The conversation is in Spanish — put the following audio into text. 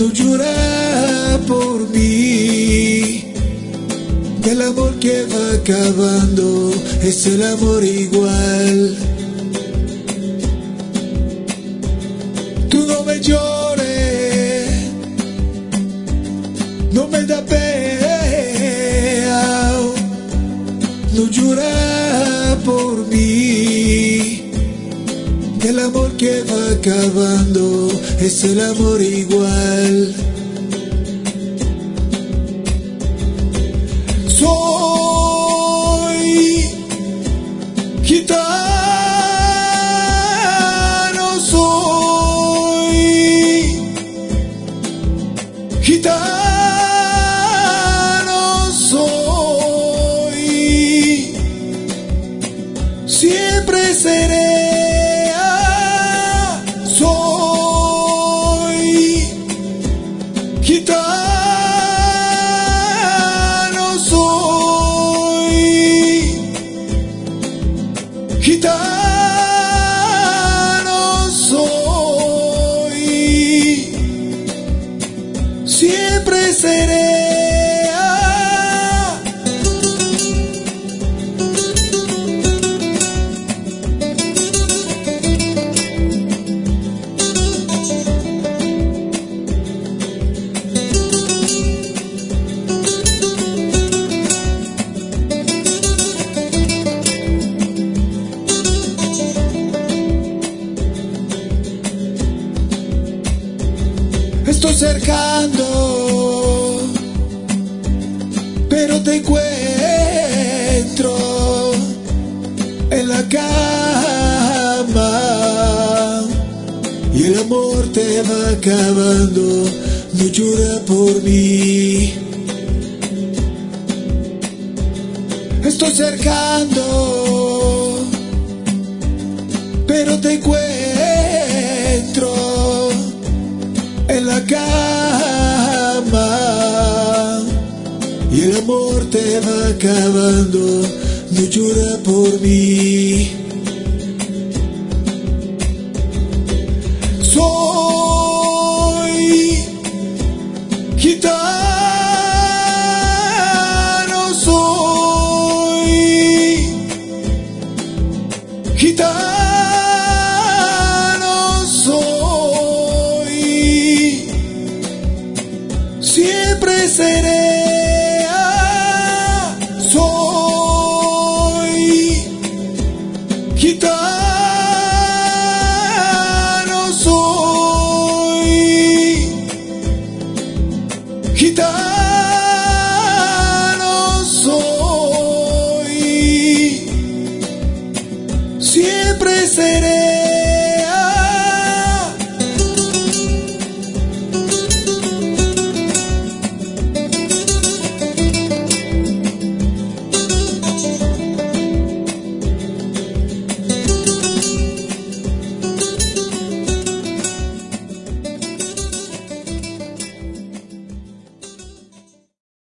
no llora por mí. El amor que va acabando es el amor igual. Tú no me llores, no me da pena, no llora por mí. El amor que va acabando es el amor igual. Soy gitano, soy gitano, soy, siempre seré. Soy gitano, soy gitano, soy, siempre seré. Estoy cercando, pero te encuentro en la cama y el amor te va acabando. No llora por mí. Estoy cercando, pero te encuentro en la cama y el amor te va acabando. No llora por mí. Soy